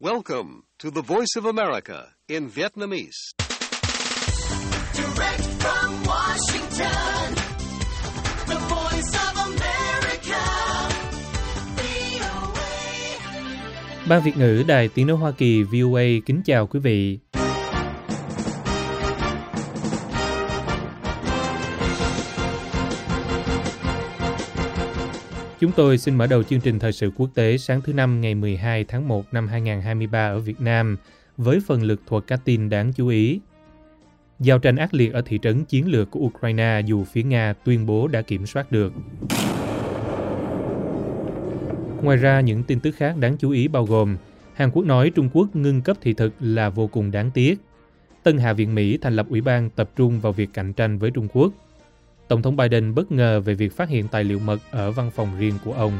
Welcome to the Voice of America in Vietnamese. Direct from Washington, the Voice of America, VOA. Ban Việt ngữ Đài Tiếng nói Hoa Kỳ VOA kính chào quý vị. Chúng tôi xin mở đầu chương trình thời sự quốc tế sáng thứ Năm ngày 12 tháng 1 năm 2023 ở Việt Nam với phần lược thuật các tin đáng chú ý. Giao tranh ác liệt ở thị trấn chiến lược của Ukraine dù phía Nga tuyên bố đã kiểm soát được. Ngoài ra, những tin tức khác đáng chú ý bao gồm Hàn Quốc nói Trung Quốc ngưng cấp thị thực là vô cùng đáng tiếc. Tân Hạ viện Mỹ thành lập ủy ban tập trung vào việc cạnh tranh với Trung Quốc. Tổng thống Biden bất ngờ về việc phát hiện tài liệu mật ở văn phòng riêng của ông.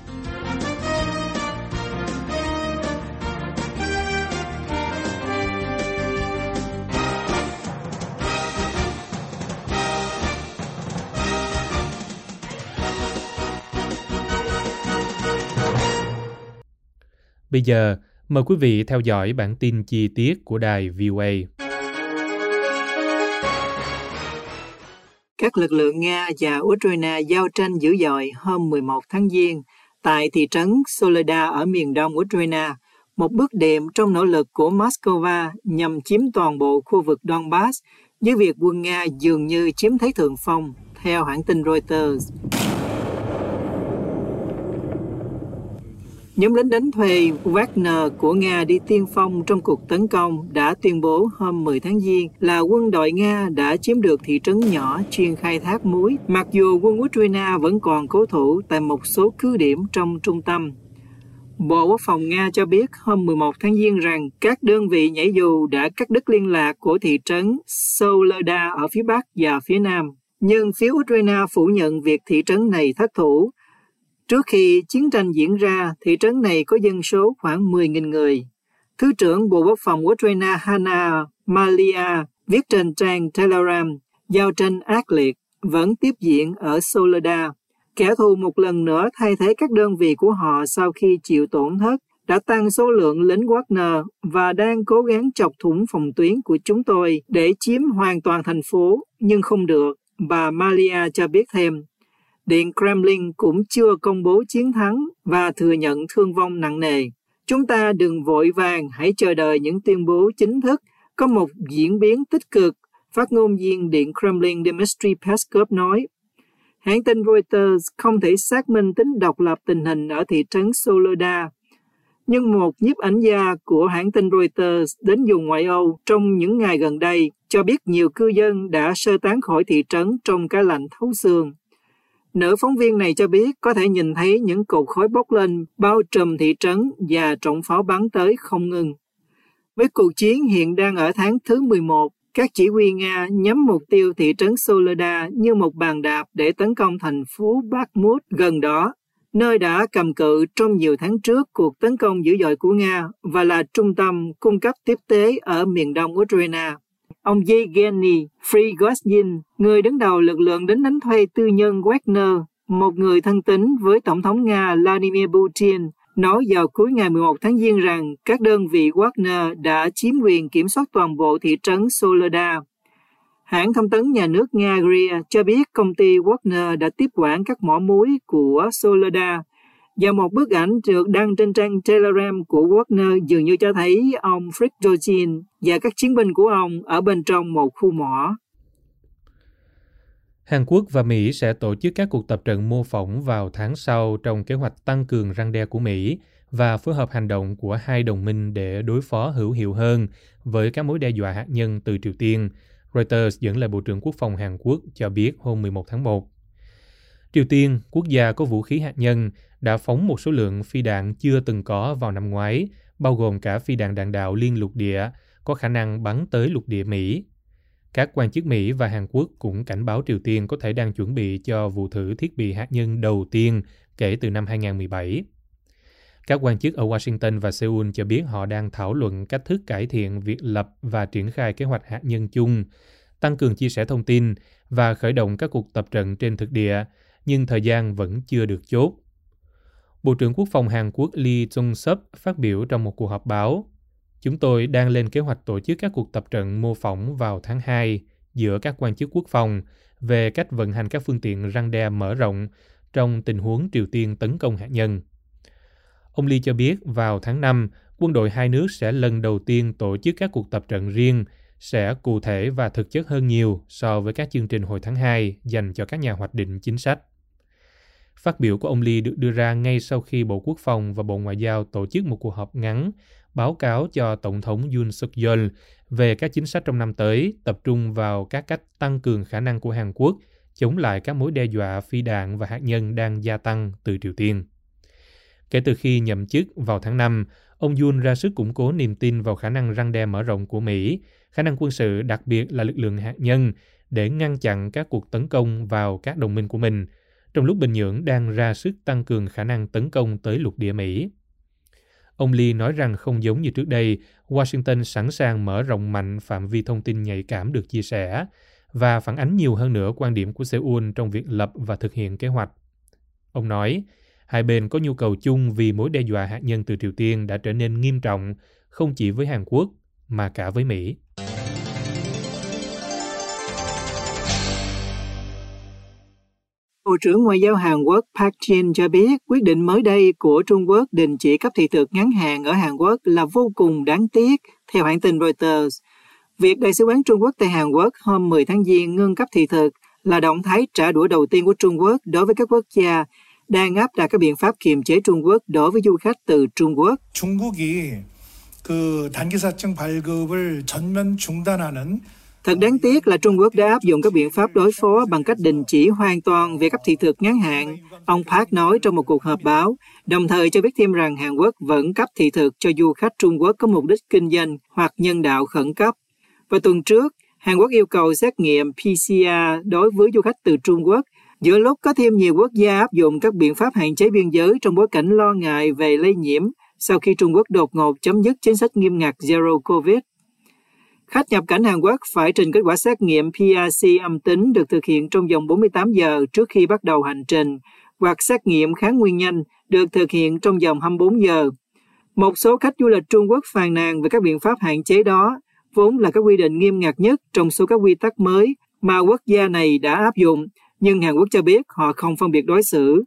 Bây giờ, mời quý vị theo dõi bản tin chi tiết của đài VOA. Các lực lượng Nga và Ukraine giao tranh dữ dội hôm 11 tháng Giêng tại thị trấn Soledar ở miền đông Ukraine, một bước đệm trong nỗ lực của Moscow nhằm chiếm toàn bộ khu vực Donbass, với việc quân Nga dường như chiếm thế thượng phong, theo hãng tin Reuters. Nhóm lính đánh thuê Wagner của Nga đi tiên phong trong cuộc tấn công đã tuyên bố hôm 10 tháng Giêng là quân đội Nga đã chiếm được thị trấn nhỏ chuyên khai thác muối, mặc dù quân Ukraine vẫn còn cố thủ tại một số cứ điểm trong trung tâm. Bộ Quốc phòng Nga cho biết hôm 11 tháng Giêng rằng các đơn vị nhảy dù đã cắt đứt liên lạc của thị trấn Soledar ở phía Bắc và phía Nam, nhưng phía Ukraine phủ nhận việc thị trấn này thất thủ. Trước khi chiến tranh diễn ra, thị trấn này có dân số khoảng 10.000 người. Thứ trưởng Bộ Quốc phòng Ukraine Hanna Malia viết trên trang Telegram, giao tranh ác liệt vẫn tiếp diễn ở Soledar. Kẻ thù một lần nữa thay thế các đơn vị của họ sau khi chịu tổn thất, đã tăng số lượng lính Wagner và đang cố gắng chọc thủng phòng tuyến của chúng tôi để chiếm hoàn toàn thành phố, nhưng không được, bà Malia cho biết thêm. Điện Kremlin cũng chưa công bố chiến thắng và thừa nhận thương vong nặng nề. Chúng ta đừng vội vàng, hãy chờ đợi những tuyên bố chính thức. Có một diễn biến tích cực, phát ngôn viên Điện Kremlin Dmitry Peskov nói. Hãng tin Reuters không thể xác minh tính độc lập tình hình ở thị trấn Soledar. Nhưng một nhiếp ảnh gia của hãng tin Reuters đến vùng ngoại Âu trong những ngày gần đây cho biết nhiều cư dân đã sơ tán khỏi thị trấn trong cái lạnh thấu xương. Nữ phóng viên này cho biết có thể nhìn thấy những cột khói bốc lên bao trùm thị trấn và trọng pháo bắn tới không ngừng. Với cuộc chiến hiện đang ở tháng thứ 11, các chỉ huy Nga nhắm mục tiêu thị trấn Soledar như một bàn đạp để tấn công thành phố Bakhmut gần đó, nơi đã cầm cự trong nhiều tháng trước cuộc tấn công dữ dội của Nga và là trung tâm cung cấp tiếp tế ở miền đông Ukraine. Ông Yevgeny Prigozhin, người đứng đầu lực lượng lính đánh thuê tư nhân Wagner, một người thân tín với Tổng thống Nga Vladimir Putin, nói vào cuối ngày 11 tháng Giêng rằng các đơn vị Wagner đã chiếm quyền kiểm soát toàn bộ thị trấn Soledar. Hãng thông tấn nhà nước Nga RIA cho biết công ty Wagner đã tiếp quản các mỏ muối của Soledar. Và một bức ảnh được đăng trên trang Telegram của Wagner dường như cho thấy ông Prigozhin và các chiến binh của ông ở bên trong một khu mỏ. Hàn Quốc và Mỹ sẽ tổ chức các cuộc tập trận mô phỏng vào tháng sau trong kế hoạch tăng cường răn đe của Mỹ và phối hợp hành động của hai đồng minh để đối phó hữu hiệu hơn với các mối đe dọa hạt nhân từ Triều Tiên, Reuters dẫn lời Bộ trưởng Quốc phòng Hàn Quốc cho biết hôm 11 tháng 1. Triều Tiên, quốc gia có vũ khí hạt nhân, đã phóng một số lượng phi đạn chưa từng có vào năm ngoái, bao gồm cả phi đạn đạn đạo liên lục địa, có khả năng bắn tới lục địa Mỹ. Các quan chức Mỹ và Hàn Quốc cũng cảnh báo Triều Tiên có thể đang chuẩn bị cho vụ thử thiết bị hạt nhân đầu tiên kể từ năm 2017. Các quan chức ở Washington và Seoul cho biết họ đang thảo luận cách thức cải thiện việc lập và triển khai kế hoạch hạt nhân chung, tăng cường chia sẻ thông tin và khởi động các cuộc tập trận trên thực địa, nhưng thời gian vẫn chưa được chốt. Bộ trưởng Quốc phòng Hàn Quốc Lee Jong-sup phát biểu trong một cuộc họp báo. Chúng tôi đang lên kế hoạch tổ chức các cuộc tập trận mô phỏng vào tháng 2 giữa các quan chức quốc phòng về cách vận hành các phương tiện răn đe mở rộng trong tình huống Triều Tiên tấn công hạt nhân. Ông Lee cho biết vào tháng 5, quân đội hai nước sẽ lần đầu tiên tổ chức các cuộc tập trận riêng, sẽ cụ thể và thực chất hơn nhiều so với các chương trình hồi tháng 2 dành cho các nhà hoạch định chính sách. Phát biểu của ông Lee được đưa ra ngay sau khi Bộ Quốc phòng và Bộ Ngoại giao tổ chức một cuộc họp ngắn báo cáo cho Tổng thống Yoon suk yeol về các chính sách trong năm tới, tập trung vào các cách tăng cường khả năng của Hàn Quốc chống lại các mối đe dọa phi đạn và hạt nhân đang gia tăng từ Triều Tiên. Kể từ khi nhậm chức vào tháng 5, ông Yoon ra sức củng cố niềm tin vào khả năng răn đe mở rộng của Mỹ, khả năng quân sự đặc biệt là lực lượng hạt nhân để ngăn chặn các cuộc tấn công vào các đồng minh của mình, trong lúc Bình Nhưỡng đang ra sức tăng cường khả năng tấn công tới lục địa Mỹ. Ông Lee nói rằng không giống như trước đây, Washington sẵn sàng mở rộng mạnh phạm vi thông tin nhạy cảm được chia sẻ và phản ánh nhiều hơn nữa quan điểm của Seoul trong việc lập và thực hiện kế hoạch. Ông nói, hai bên có nhu cầu chung vì mối đe dọa hạt nhân từ Triều Tiên đã trở nên nghiêm trọng không chỉ với Hàn Quốc mà cả với Mỹ. Bộ trưởng Ngoại giao Hàn Quốc Park Jin cho biết quyết định mới đây của Trung Quốc đình chỉ cấp thị thực ngắn hạn ở Hàn Quốc là vô cùng đáng tiếc, theo hãng tin Reuters. Việc Đại sứ quán Trung Quốc tại Hàn Quốc hôm 10 tháng Giêng ngưng cấp thị thực là động thái trả đũa đầu tiên của Trung Quốc đối với các quốc gia đang áp đặt các biện pháp kiềm chế Trung Quốc đối với du khách từ Trung Quốc. 중국이 그 단기사증 발급을 전면 중단하는 Thật đáng tiếc là Trung Quốc đã áp dụng các biện pháp đối phó bằng cách đình chỉ hoàn toàn việc cấp thị thực ngắn hạn, ông Park nói trong một cuộc họp báo, đồng thời cho biết thêm rằng Hàn Quốc vẫn cấp thị thực cho du khách Trung Quốc có mục đích kinh doanh hoặc nhân đạo khẩn cấp. Và tuần trước, Hàn Quốc yêu cầu xét nghiệm PCR đối với du khách từ Trung Quốc, giữa lúc có thêm nhiều quốc gia áp dụng các biện pháp hạn chế biên giới trong bối cảnh lo ngại về lây nhiễm sau khi Trung Quốc đột ngột chấm dứt chính sách nghiêm ngặt Zero Covid. Khách nhập cảnh Hàn Quốc phải trình kết quả xét nghiệm PRC âm tính được thực hiện trong vòng 48 giờ trước khi bắt đầu hành trình, hoặc xét nghiệm kháng nguyên nhanh được thực hiện trong vòng 24 giờ. Một số khách du lịch Trung Quốc phàn nàn về các biện pháp hạn chế đó, vốn là các quy định nghiêm ngặt nhất trong số các quy tắc mới mà quốc gia này đã áp dụng, nhưng Hàn Quốc cho biết họ không phân biệt đối xử.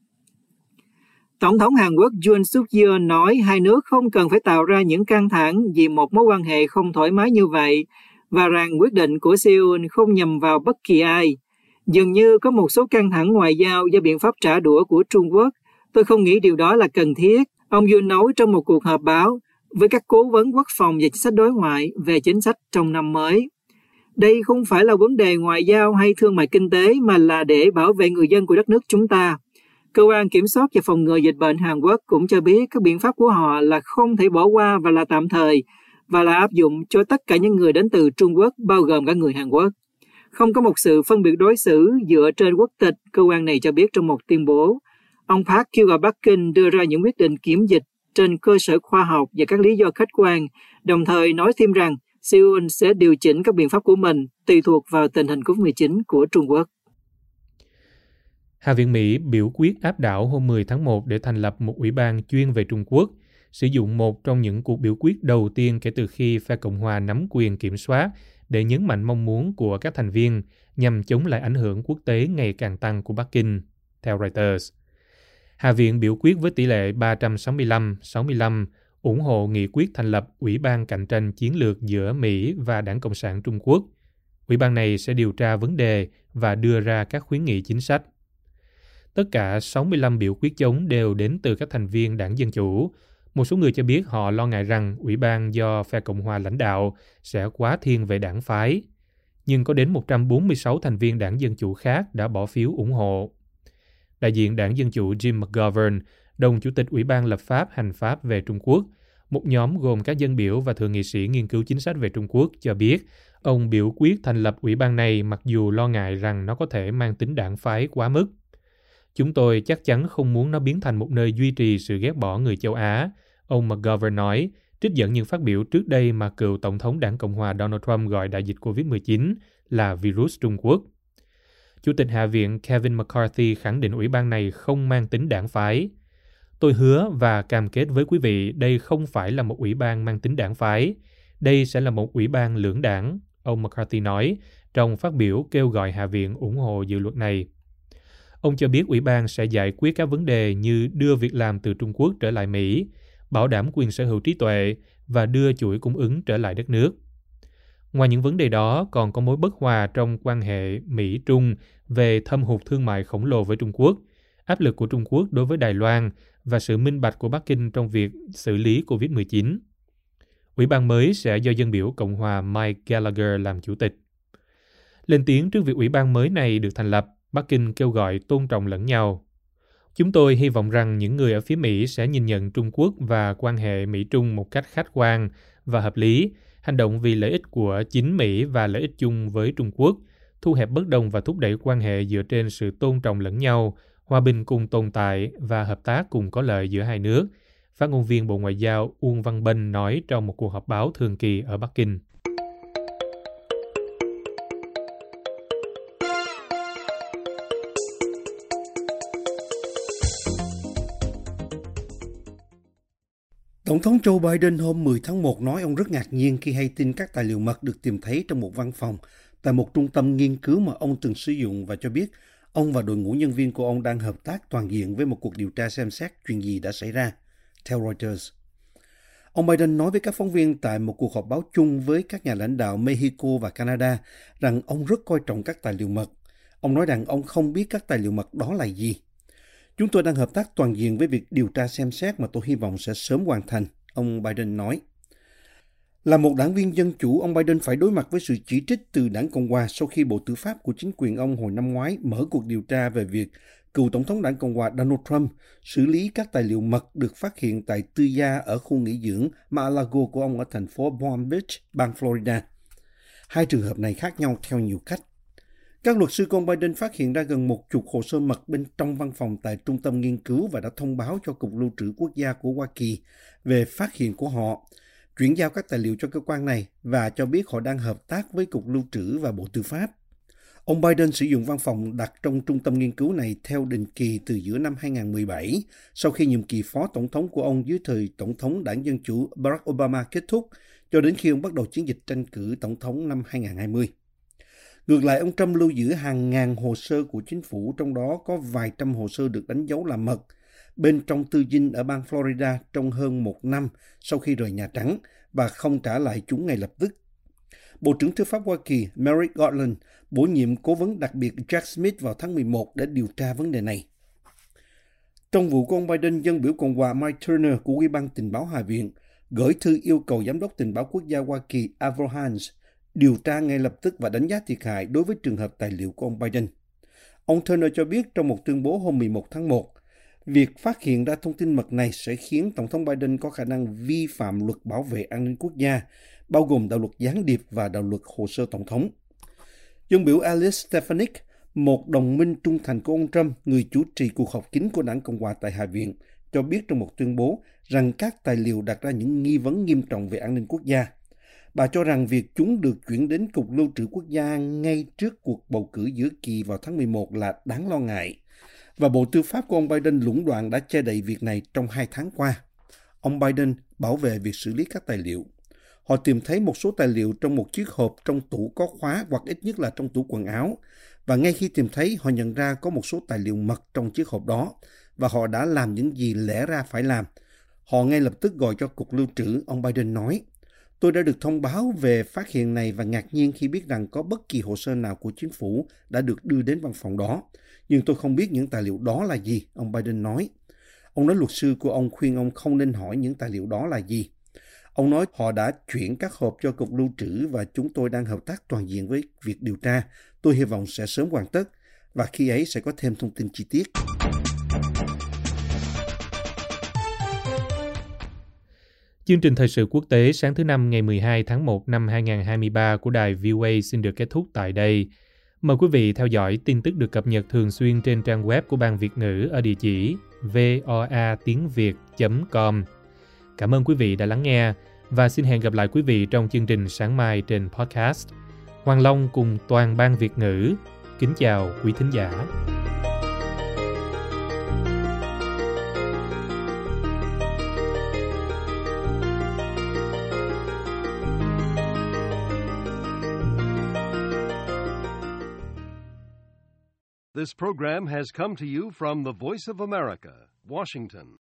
Tổng thống Hàn Quốc Yoon suk yeol nói hai nước không cần phải tạo ra những căng thẳng vì một mối quan hệ không thoải mái như vậy, và rằng quyết định của Seoul không nhằm vào bất kỳ ai. Dường như có một số căng thẳng ngoại giao do biện pháp trả đũa của Trung Quốc. Tôi không nghĩ điều đó là cần thiết, ông Yoon nói trong một cuộc họp báo với các cố vấn quốc phòng và chính sách đối ngoại về chính sách trong năm mới. Đây không phải là vấn đề ngoại giao hay thương mại kinh tế mà là để bảo vệ người dân của đất nước chúng ta. Cơ quan Kiểm soát và Phòng ngừa Dịch bệnh Hàn Quốc cũng cho biết các biện pháp của họ là không thể bỏ qua và là tạm thời, và là áp dụng cho tất cả những người đến từ Trung Quốc, bao gồm cả người Hàn Quốc. Không có một sự phân biệt đối xử dựa trên quốc tịch, cơ quan này cho biết trong một tuyên bố. Ông Park kêu gọi Bắc Kinh đưa ra những quyết định kiểm dịch trên cơ sở khoa học và các lý do khách quan, đồng thời nói thêm rằng Seoul sẽ điều chỉnh các biện pháp của mình tùy thuộc vào tình hình COVID-19 của Trung Quốc. Hạ viện Mỹ biểu quyết áp đảo hôm 10 tháng 1 để thành lập một ủy ban chuyên về Trung Quốc, sử dụng một trong những cuộc biểu quyết đầu tiên kể từ khi phe Cộng hòa nắm quyền kiểm soát để nhấn mạnh mong muốn của các thành viên nhằm chống lại ảnh hưởng quốc tế ngày càng tăng của Bắc Kinh, theo Reuters. Hạ viện biểu quyết với tỷ lệ 365-65 ủng hộ nghị quyết thành lập Ủy ban cạnh tranh chiến lược giữa Mỹ và Đảng Cộng sản Trung Quốc. Ủy ban này sẽ điều tra vấn đề và đưa ra các khuyến nghị chính sách. Tất cả 65 biểu quyết chống đều đến từ các thành viên Đảng Dân Chủ. Một số người cho biết họ lo ngại rằng Ủy ban do phe Cộng hòa lãnh đạo sẽ quá thiên về đảng phái. Nhưng có đến 146 thành viên Đảng Dân Chủ khác đã bỏ phiếu ủng hộ. Đại diện Đảng Dân Chủ Jim McGovern, đồng chủ tịch Ủy ban lập pháp hành pháp về Trung Quốc, một nhóm gồm các dân biểu và thượng nghị sĩ nghiên cứu chính sách về Trung Quốc, cho biết ông biểu quyết thành lập ủy ban này mặc dù lo ngại rằng nó có thể mang tính đảng phái quá mức. Chúng tôi chắc chắn không muốn nó biến thành một nơi duy trì sự ghét bỏ người châu Á, ông McGovern nói, trích dẫn những phát biểu trước đây mà cựu Tổng thống Đảng Cộng hòa Donald Trump gọi đại dịch COVID-19 là virus Trung Quốc. Chủ tịch Hạ viện Kevin McCarthy khẳng định ủy ban này không mang tính đảng phái. Tôi hứa và cam kết với quý vị đây không phải là một ủy ban mang tính đảng phái. Đây sẽ là một ủy ban lưỡng đảng, ông McCarthy nói trong phát biểu kêu gọi Hạ viện ủng hộ dự luật này. Ông cho biết ủy ban sẽ giải quyết các vấn đề như đưa việc làm từ Trung Quốc trở lại Mỹ, bảo đảm quyền sở hữu trí tuệ và đưa chuỗi cung ứng trở lại đất nước. Ngoài những vấn đề đó, còn có mối bất hòa trong quan hệ Mỹ-Trung về thâm hụt thương mại khổng lồ với Trung Quốc, áp lực của Trung Quốc đối với Đài Loan và sự minh bạch của Bắc Kinh trong việc xử lý COVID-19. Ủy ban mới sẽ do dân biểu Cộng hòa Mike Gallagher làm chủ tịch. Lên tiếng trước việc ủy ban mới này được thành lập, Bắc Kinh kêu gọi tôn trọng lẫn nhau. Chúng tôi hy vọng rằng những người ở phía Mỹ sẽ nhìn nhận Trung Quốc và quan hệ Mỹ-Trung một cách khách quan và hợp lý, hành động vì lợi ích của chính Mỹ và lợi ích chung với Trung Quốc, thu hẹp bất đồng và thúc đẩy quan hệ dựa trên sự tôn trọng lẫn nhau, hòa bình cùng tồn tại và hợp tác cùng có lợi giữa hai nước, phát ngôn viên Bộ Ngoại giao Uông Văn Bân nói trong một cuộc họp báo thường kỳ ở Bắc Kinh. Tổng thống Joe Biden hôm 10 tháng 1 nói ông rất ngạc nhiên khi hay tin các tài liệu mật được tìm thấy trong một văn phòng tại một trung tâm nghiên cứu mà ông từng sử dụng và cho biết ông và đội ngũ nhân viên của ông đang hợp tác toàn diện với một cuộc điều tra xem xét chuyện gì đã xảy ra, theo Reuters. Ông Biden nói với các phóng viên tại một cuộc họp báo chung với các nhà lãnh đạo Mexico và Canada rằng ông rất coi trọng các tài liệu mật. Ông nói rằng ông không biết các tài liệu mật đó là gì. Chúng tôi đang hợp tác toàn diện với việc điều tra xem xét mà tôi hy vọng sẽ sớm hoàn thành, ông Biden nói. Là một đảng viên Dân Chủ, ông Biden phải đối mặt với sự chỉ trích từ đảng Cộng hòa sau khi Bộ Tư pháp của chính quyền ông hồi năm ngoái mở cuộc điều tra về việc cựu Tổng thống đảng Cộng hòa Donald Trump xử lý các tài liệu mật được phát hiện tại tư gia ở khu nghỉ dưỡng Mar-a-Lago của ông ở thành phố Palm Beach, bang Florida. Hai trường hợp này khác nhau theo nhiều cách. Các luật sư của ông Biden phát hiện ra gần 10 hồ sơ mật bên trong văn phòng tại trung tâm nghiên cứu và đã thông báo cho Cục Lưu trữ Quốc gia của Hoa Kỳ về phát hiện của họ, chuyển giao các tài liệu cho cơ quan này và cho biết họ đang hợp tác với Cục Lưu trữ và Bộ Tư pháp. Ông Biden sử dụng văn phòng đặt trong trung tâm nghiên cứu này theo định kỳ từ giữa năm 2017, sau khi nhiệm kỳ phó tổng thống của ông dưới thời Tổng thống đảng Dân Chủ Barack Obama kết thúc, cho đến khi ông bắt đầu chiến dịch tranh cử tổng thống năm 2020. Ngược lại, ông Trump lưu giữ hàng ngàn hồ sơ của chính phủ, trong đó có vài trăm hồ sơ được đánh dấu là mật, bên trong tư dinh ở bang Florida trong hơn 1 năm sau khi rời Nhà Trắng và không trả lại chúng ngay lập tức. Bộ trưởng Tư pháp Hoa Kỳ Merrick Garland bổ nhiệm cố vấn đặc biệt Jack Smith vào tháng 11 để điều tra vấn đề này. Trong vụ của ông Biden, dân biểu Cộng hòa Mike Turner của Ủy ban Tình báo Hạ viện gửi thư yêu cầu Giám đốc Tình báo Quốc gia Hoa Kỳ Avril Haines điều tra ngay lập tức và đánh giá thiệt hại đối với trường hợp tài liệu của ông Biden. Ông Turner cho biết trong một tuyên bố hôm 11 tháng 1, việc phát hiện ra thông tin mật này sẽ khiến Tổng thống Biden có khả năng vi phạm luật bảo vệ an ninh quốc gia, bao gồm đạo luật gián điệp và đạo luật hồ sơ tổng thống. Dân biểu Alice Stefanik, một đồng minh trung thành của ông Trump, người chủ trì cuộc họp kín của đảng Cộng hòa tại Hạ viện, cho biết trong một tuyên bố rằng các tài liệu đặt ra những nghi vấn nghiêm trọng về an ninh quốc gia. Bà cho rằng việc chúng được chuyển đến Cục Lưu trữ Quốc gia ngay trước cuộc bầu cử giữa kỳ vào tháng 11 là đáng lo ngại. Và Bộ Tư pháp của ông Biden lũng đoạn đã che đậy việc này trong 2 tháng qua. Ông Biden bảo vệ việc xử lý các tài liệu. Họ tìm thấy một số tài liệu trong một chiếc hộp trong tủ có khóa hoặc ít nhất là trong tủ quần áo. Và ngay khi tìm thấy, họ nhận ra có một số tài liệu mật trong chiếc hộp đó. Và họ đã làm những gì lẽ ra phải làm. Họ ngay lập tức gọi cho Cục Lưu trữ, ông Biden nói. Tôi đã được thông báo về phát hiện này và ngạc nhiên khi biết rằng có bất kỳ hồ sơ nào của chính phủ đã được đưa đến văn phòng đó. Nhưng tôi không biết những tài liệu đó là gì, ông Biden nói. Ông nói luật sư của ông khuyên ông không nên hỏi những tài liệu đó là gì. Ông nói họ đã chuyển các hộp cho Cục Lưu trữ và chúng tôi đang hợp tác toàn diện với việc điều tra. Tôi hy vọng sẽ sớm hoàn tất và khi ấy sẽ có thêm thông tin chi tiết. Chương trình thời sự quốc tế sáng thứ Năm ngày 12 tháng 1 năm 2023 của đài VOA xin được kết thúc tại đây. Mời quý vị theo dõi tin tức được cập nhật thường xuyên trên trang web của Ban Việt ngữ ở địa chỉ voatiengviet.com. Cảm ơn quý vị đã lắng nghe và xin hẹn gặp lại quý vị trong chương trình sáng mai trên podcast. Hoàng Long cùng toàn Ban Việt ngữ kính chào quý thính giả. This program has come to you from the Voice of America, Washington.